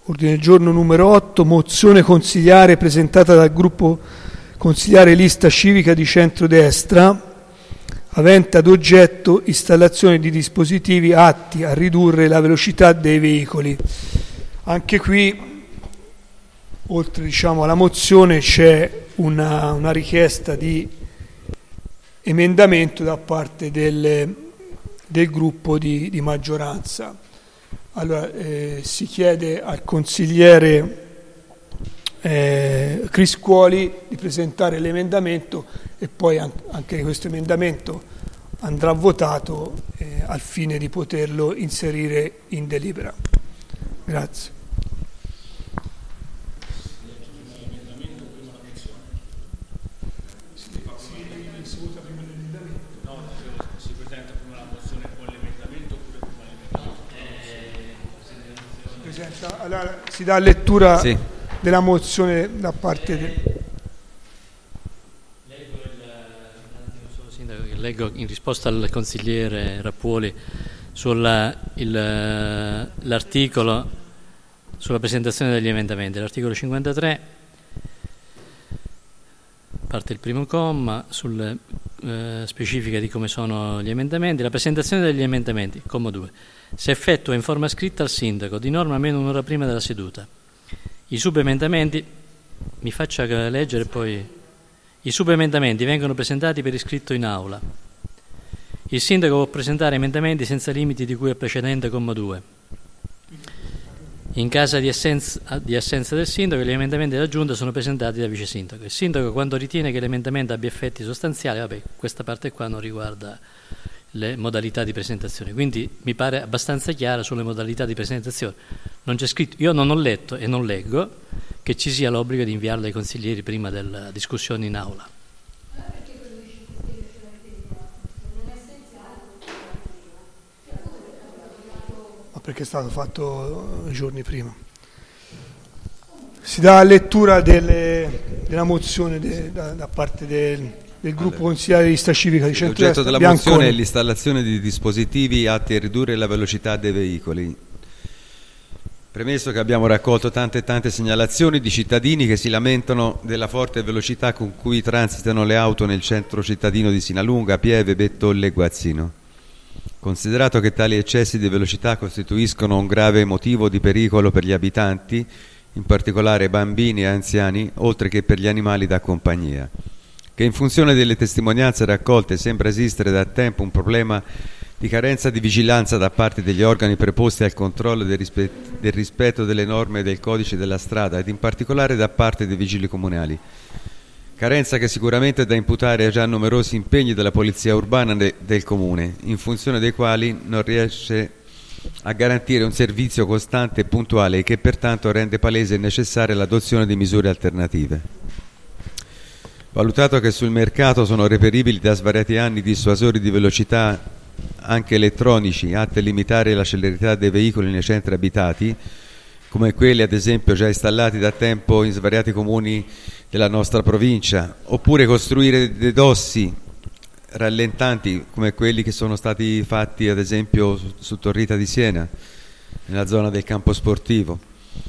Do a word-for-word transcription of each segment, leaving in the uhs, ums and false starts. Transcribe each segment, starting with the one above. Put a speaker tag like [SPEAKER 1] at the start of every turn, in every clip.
[SPEAKER 1] Ordine del giorno numero otto, mozione consigliare presentata dal gruppo consigliare Lista Civica di Centrodestra, avente ad oggetto installazione di dispositivi atti a ridurre la velocità dei veicoli. Anche qui, oltre diciamo, alla mozione, c'è una, una richiesta di emendamento da parte del, del gruppo di, di maggioranza. Allora, eh, si chiede al consigliere Eh, Criscuoli di presentare l'emendamento e poi an- anche questo emendamento andrà votato eh, al fine di poterlo inserire in delibera. Grazie. Allora, si dà lettura sì. della mozione da parte del...
[SPEAKER 2] Leggo, il, sindaco, che leggo in risposta al consigliere Rappuoli sull'articolo sulla presentazione degli emendamenti. L'articolo cinquantatré, parte il primo comma, sulle eh, specifiche di come sono gli emendamenti. La presentazione degli emendamenti, comma due, si effettua in forma scritta al sindaco, di norma almeno un'ora prima della seduta. I subemendamenti, mi faccia leggere poi, i subemendamenti vengono presentati per iscritto in aula. Il sindaco può presentare emendamenti senza limiti di cui al precedente comma due. In caso di assenza, di assenza del sindaco, gli emendamenti d'aggiunta sono presentati dal vice sindaco. Il sindaco, quando ritiene che l'emendamento abbia effetti sostanziali, vabbè, questa parte qua non riguarda le modalità di presentazione, quindi mi pare abbastanza chiara sulle modalità di presentazione. Non c'è scritto, io non ho letto e non leggo che ci sia l'obbligo di inviarlo ai consiglieri prima della discussione in aula.
[SPEAKER 1] Ma perché è stato fatto giorni prima. Si dà lettura delle, della mozione de, da, da parte del del gruppo allora, consigliare di Lista Civica di Centrodestra.
[SPEAKER 3] L'oggetto della
[SPEAKER 1] Bianconi.
[SPEAKER 3] mozione è l'installazione di dispositivi atti a ridurre la velocità dei veicoli. Premesso che abbiamo raccolto tante e tante segnalazioni di cittadini che si lamentano della forte velocità con cui transitano le auto nel centro cittadino di Sinalunga, Pieve, Bettolle e Guazzino. Considerato che tali eccessi di velocità costituiscono un grave motivo di pericolo per gli abitanti, in particolare bambini e anziani, oltre che per gli animali da compagnia, che in funzione delle testimonianze raccolte sembra esistere da tempo un problema di carenza di vigilanza da parte degli organi preposti al controllo del, rispe- del rispetto delle norme del codice della strada ed in particolare da parte dei vigili comunali. Carenza che sicuramente è da imputare a già numerosi impegni della polizia urbana de- del comune, in funzione dei quali non riesce a garantire un servizio costante e puntuale e che pertanto rende palese e necessaria l'adozione di misure alternative. Valutato che sul mercato sono reperibili da svariati anni dissuasori di velocità anche elettronici atti a limitare la celerità dei veicoli nei centri abitati, come quelli ad esempio già installati da tempo in svariati comuni della nostra provincia, oppure costruire dei dossi rallentanti come quelli che sono stati fatti ad esempio su, su Torrita di Siena, nella zona del campo sportivo.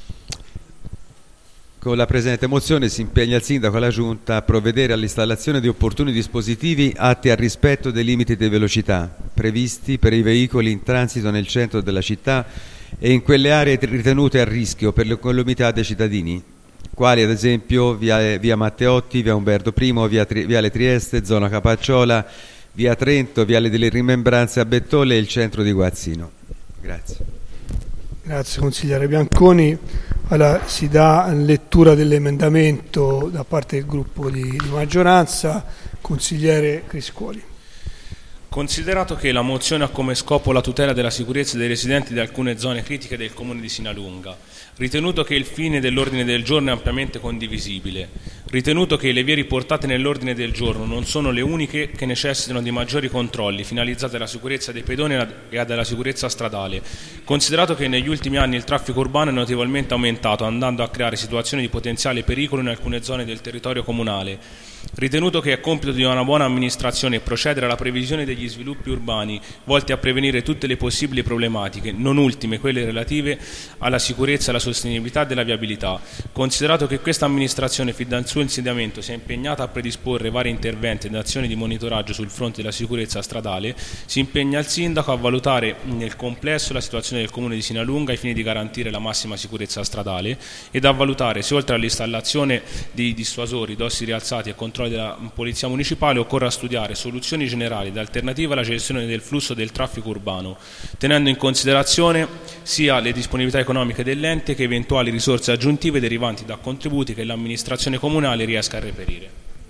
[SPEAKER 3] Con la presente mozione si impegna il sindaco e la giunta a provvedere all'installazione di opportuni dispositivi atti al rispetto dei limiti di velocità previsti per i veicoli in transito nel centro della città e in quelle aree ritenute a rischio per l'incolumità dei cittadini, quali ad esempio via, via Matteotti, via Umberto I, via Tri, viale Trieste, zona Capacciola, via Trento, viale delle Rimembranze a Bettolle e il centro di Guazzino. Grazie.
[SPEAKER 1] Grazie consigliere Bianconi. Allora, si dà lettura dell'emendamento da parte del gruppo di, di maggioranza. Consigliere Criscuoli.
[SPEAKER 4] Considerato che la mozione ha come scopo la tutela della sicurezza dei residenti di alcune zone critiche del comune di Sinalunga, ritenuto che il fine dell'ordine del giorno è ampiamente condivisibile, Ritenuto che le vie riportate nell'ordine del giorno non sono le uniche che necessitano di maggiori controlli finalizzati alla sicurezza dei pedoni e alla sicurezza stradale, considerato che negli ultimi anni il traffico urbano è notevolmente aumentato, andando a creare situazioni di potenziale pericolo in alcune zone del territorio comunale, ritenuto che è compito di una buona amministrazione procedere alla previsione degli sviluppi urbani volti a prevenire tutte le possibili problematiche, non ultime quelle relative alla sicurezza e alla sostenibilità della viabilità, considerato che questa amministrazione fin dal suo insediamento si è impegnata a predisporre vari interventi ed azioni di monitoraggio sul fronte della sicurezza stradale, si impegna il Sindaco a valutare nel complesso la situazione del Comune di Sinalunga ai fini di garantire la massima sicurezza stradale ed a valutare se oltre all'installazione di dissuasori, dossi rialzati e controlli della Polizia Municipale occorra studiare soluzioni generali ed alternative alla gestione del flusso del traffico urbano, tenendo in considerazione sia le disponibilità economiche dell'ente che eventuali risorse aggiuntive derivanti da contributi che l'amministrazione comunale riesca a reperire.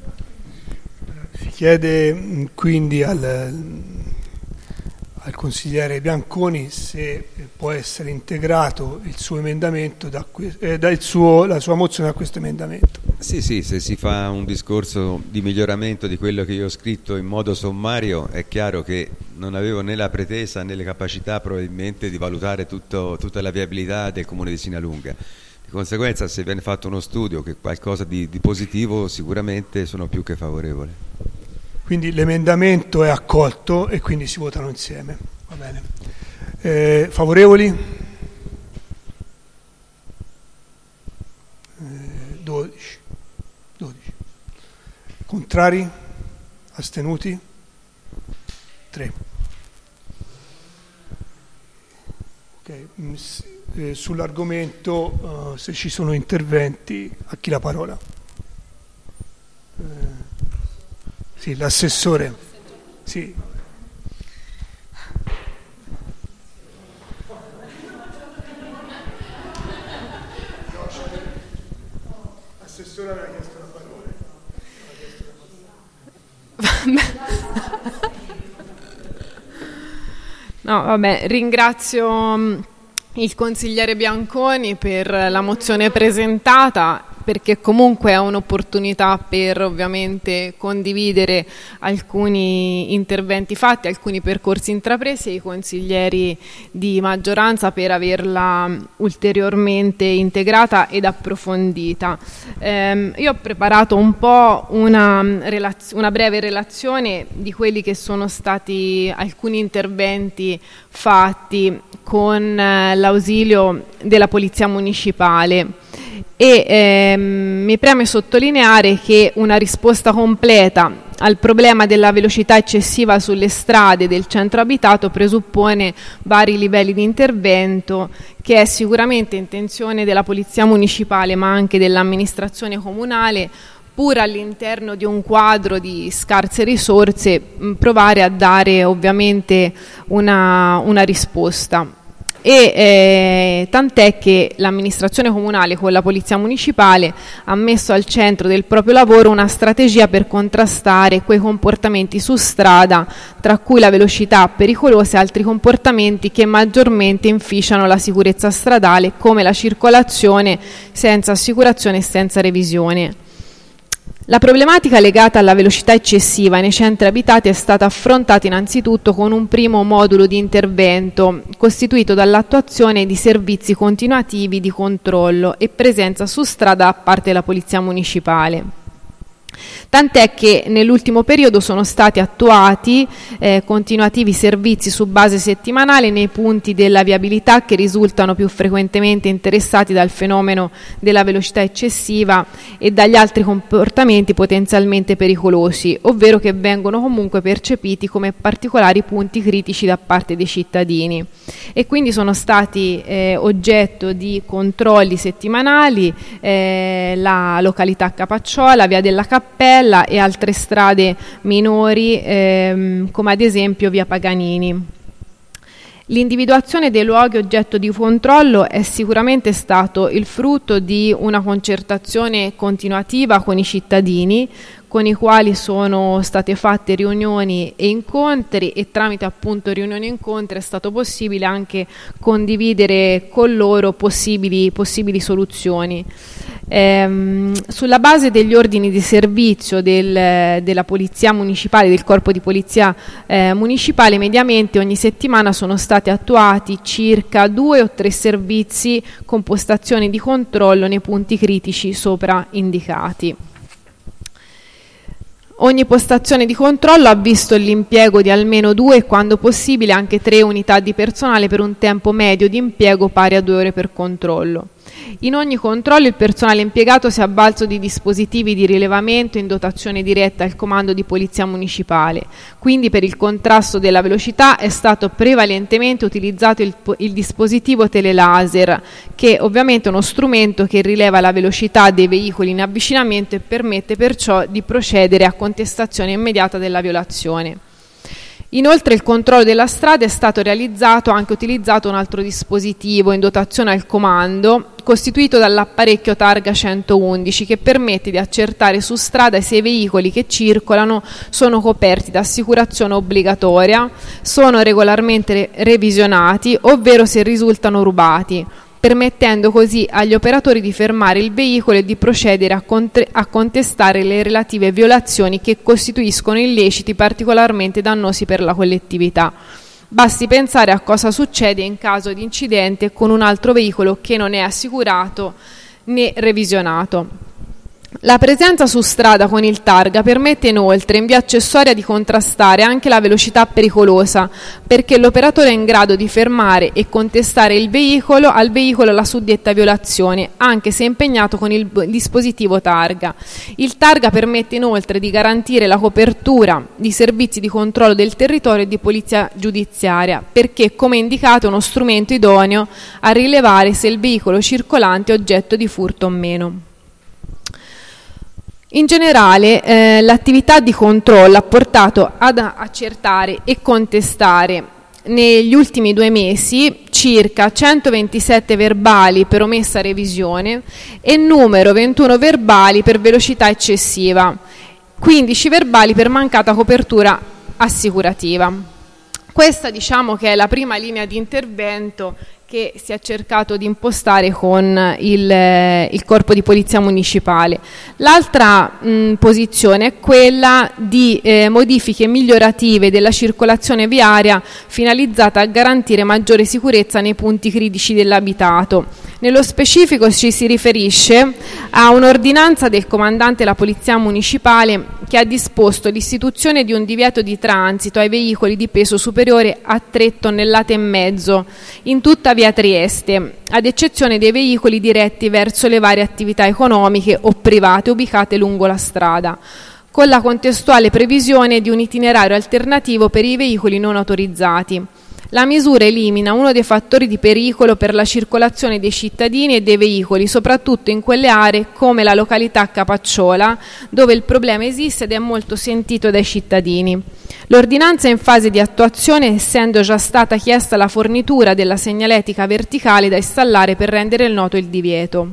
[SPEAKER 1] Si chiede quindi al, al consigliere Bianconi se può essere integrato il suo emendamento da, eh, da il suo, la sua mozione a questo emendamento.
[SPEAKER 3] Sì, sì, se si fa un discorso di miglioramento di quello che io ho scritto in modo sommario, è chiaro che non avevo né la pretesa né le capacità probabilmente di valutare tutto, tutta la viabilità del Comune di Sinalunga. Di conseguenza, se viene fatto uno studio che qualcosa di, di positivo, sicuramente sono più che favorevole.
[SPEAKER 1] Quindi l'emendamento è accolto e quindi si votano insieme. Va bene. Eh, favorevoli? Eh, dodici. dodici. Contrari? Astenuti? tre. Ok. Eh, sull'argomento, uh, se ci sono interventi, a chi la parola? Eh, sì, l'assessore. Sì. L'assessore aveva chiesto la parola.
[SPEAKER 5] No, vabbè, ringrazio il consigliere Bianconi per la mozione presentata, perché comunque è un'opportunità per ovviamente condividere alcuni interventi fatti, alcuni percorsi intrapresi, e i consiglieri di maggioranza per averla ulteriormente integrata ed approfondita. Eh, io ho preparato un po' una, relaz- una breve relazione di quelli che sono stati alcuni interventi fatti con eh, l'ausilio della Polizia Municipale. E ehm, mi preme sottolineare che una risposta completa al problema della velocità eccessiva sulle strade del centro abitato presuppone vari livelli di intervento, che è sicuramente intenzione della Polizia Municipale ma anche dell'amministrazione comunale, pur all'interno di un quadro di scarse risorse, provare a dare ovviamente una, una risposta. E eh, tant'è che l'amministrazione comunale con la Polizia Municipale ha messo al centro del proprio lavoro una strategia per contrastare quei comportamenti su strada, tra cui la velocità pericolosa e altri comportamenti che maggiormente inficiano la sicurezza stradale, come la circolazione senza assicurazione e senza revisione. La problematica legata alla velocità eccessiva nei centri abitati è stata affrontata innanzitutto con un primo modulo di intervento costituito dall'attuazione di servizi continuativi di controllo e presenza su strada da parte della Polizia Municipale. Tant'è che nell'ultimo periodo sono stati attuati eh, continuativi servizi su base settimanale nei punti della viabilità che risultano più frequentemente interessati dal fenomeno della velocità eccessiva e dagli altri comportamenti potenzialmente pericolosi, ovvero che vengono comunque percepiti come particolari punti critici da parte dei cittadini. E quindi sono stati eh, oggetto di controlli settimanali eh, la località Capacciola, via della Cappella e altre strade minori ehm, come ad esempio via Paganini. L'individuazione dei luoghi oggetto di controllo è sicuramente stato il frutto di una concertazione continuativa con i cittadini, con i quali sono state fatte riunioni e incontri, e tramite appunto riunioni e incontri è stato possibile anche condividere con loro possibili, possibili soluzioni. Ehm, sulla base degli ordini di servizio del, della Polizia Municipale, del Corpo di Polizia eh, Municipale, mediamente ogni settimana sono stati attuati circa due o tre servizi con postazioni di controllo nei punti critici sopra indicati. Ogni postazione di controllo ha visto l'impiego di almeno due e, quando possibile, anche tre unità di personale per un tempo medio di impiego pari a due ore per controllo. In ogni controllo il personale impiegato si è avvalso di dispositivi di rilevamento in dotazione diretta al comando di polizia municipale, quindi per il contrasto della velocità è stato prevalentemente utilizzato il, il dispositivo telelaser, che ovviamente è uno strumento che rileva la velocità dei veicoli in avvicinamento e permette perciò di procedere a contestazione immediata della violazione. Inoltre il controllo della strada è stato realizzato anche utilizzato un altro dispositivo in dotazione al comando, costituito dall'apparecchio targa centoundici, che permette di accertare su strada se i veicoli che circolano sono coperti da assicurazione obbligatoria, sono regolarmente revisionati, ovvero se risultano rubati, permettendo così agli operatori di fermare il veicolo e di procedere a, contre- a contestare le relative violazioni che costituiscono illeciti particolarmente dannosi per la collettività. Basti pensare a cosa succede in caso di incidente con un altro veicolo che non è assicurato né revisionato. La presenza su strada con il targa permette inoltre in via accessoria di contrastare anche la velocità pericolosa, perché l'operatore è in grado di fermare e contestare il veicolo al veicolo la suddetta violazione, anche se impegnato con il dispositivo targa. Il targa permette inoltre di garantire la copertura di servizi di controllo del territorio e di polizia giudiziaria, perché, come indicato, è uno strumento idoneo a rilevare se il veicolo circolante è oggetto di furto o meno. In generale, eh, l'attività di controllo ha portato ad accertare e contestare negli ultimi due mesi circa centoventisette verbali per omessa revisione e numero ventuno verbali per velocità eccessiva, quindici verbali per mancata copertura assicurativa. Questa, diciamo, che è la prima linea di intervento che si è cercato di impostare con il, il Corpo di Polizia Municipale. L'altra mh, posizione è quella di eh, modifiche migliorative della circolazione viaria finalizzata a garantire maggiore sicurezza nei punti critici dell'abitato. Nello specifico ci si riferisce a un'ordinanza del comandante della Polizia Municipale che ha disposto l'istituzione di un divieto di transito ai veicoli di peso superiore a tre tonnellate e mezzo in tutta via Trieste, ad eccezione dei veicoli diretti verso le varie attività economiche o private ubicate lungo la strada, con la contestuale previsione di un itinerario alternativo per i veicoli non autorizzati. La misura elimina uno dei fattori di pericolo per la circolazione dei cittadini e dei veicoli, soprattutto in quelle aree come la località Capacciola, dove il problema esiste ed è molto sentito dai cittadini. L'ordinanza è in fase di attuazione, essendo già stata chiesta la fornitura della segnaletica verticale da installare per rendere noto il divieto.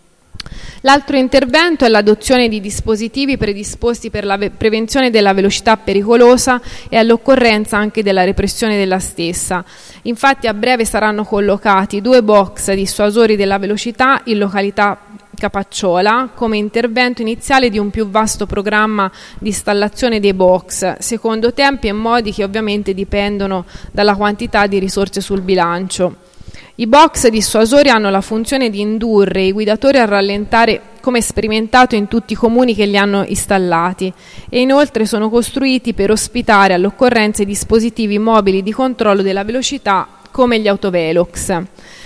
[SPEAKER 5] L'altro intervento è l'adozione di dispositivi predisposti per la ve- prevenzione della velocità pericolosa e all'occorrenza anche della repressione della stessa. Infatti a breve saranno collocati due box dissuasori della velocità in località Capacciola come intervento iniziale di un più vasto programma di installazione dei box, secondo tempi e modi che ovviamente dipendono dalla quantità di risorse sul bilancio. I box dissuasori hanno la funzione di indurre i guidatori a rallentare, come sperimentato in tutti i comuni che li hanno installati, e inoltre sono costruiti per ospitare all'occorrenza i dispositivi mobili di controllo della velocità come gli autovelox.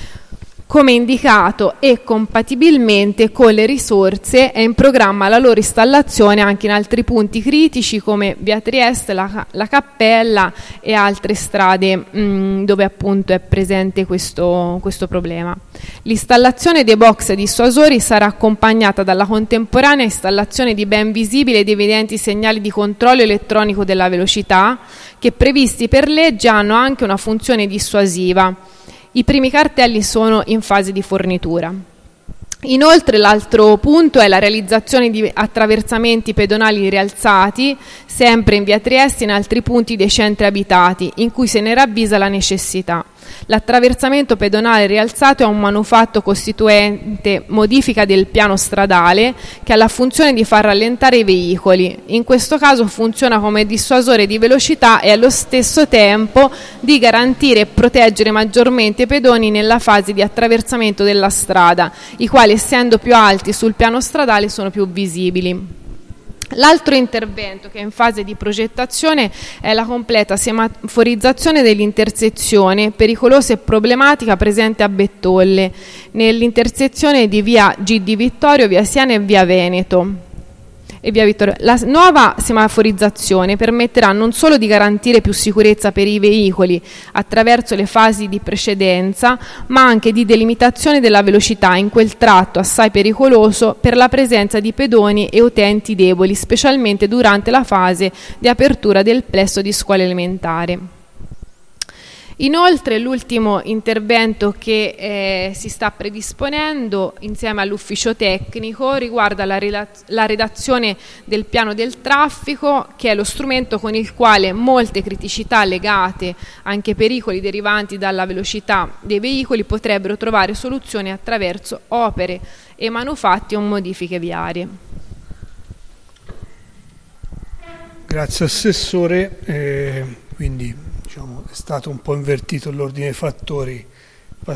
[SPEAKER 5] Come indicato e compatibilmente con le risorse è in programma la loro installazione anche in altri punti critici come via Trieste, la, la Cappella e altre strade mh, dove appunto è presente questo, questo problema. L'installazione dei box dissuasori sarà accompagnata dalla contemporanea installazione di ben visibili ed evidenti segnali di controllo elettronico della velocità che, previsti per legge, hanno anche una funzione dissuasiva. I primi cartelli sono in fase di fornitura. Inoltre l'altro punto è la realizzazione di attraversamenti pedonali rialzati, sempre in via Trieste e in altri punti dei centri abitati, in cui se ne ravvisa la necessità. L'attraversamento pedonale rialzato è un manufatto costituente modifica del piano stradale che ha la funzione di far rallentare i veicoli. In questo caso funziona come dissuasore di velocità e allo stesso tempo di garantire e proteggere maggiormente i pedoni nella fase di attraversamento della strada, i quali, essendo più alti sul piano stradale, sono più visibili. L'altro intervento che è in fase di progettazione è la completa semaforizzazione dell'intersezione pericolosa e problematica presente a Bettolle, nell'intersezione di via G di Vittorio, via Siena e via Veneto. E via Vittorio. La nuova semaforizzazione permetterà non solo di garantire più sicurezza per i veicoli attraverso le fasi di precedenza, ma anche di delimitazione della velocità in quel tratto assai pericoloso per la presenza di pedoni e utenti deboli, specialmente durante la fase di apertura del plesso di scuola elementare. Inoltre l'ultimo intervento che eh, si sta predisponendo insieme all'ufficio tecnico riguarda la, la redazione del piano del traffico, che è lo strumento con il quale molte criticità legate anche ai pericoli derivanti dalla velocità dei veicoli potrebbero trovare soluzioni attraverso opere e manufatti o modifiche viarie.
[SPEAKER 1] Grazie Assessore, eh, quindi diciamo, è stato un po' invertito l'ordine dei fattori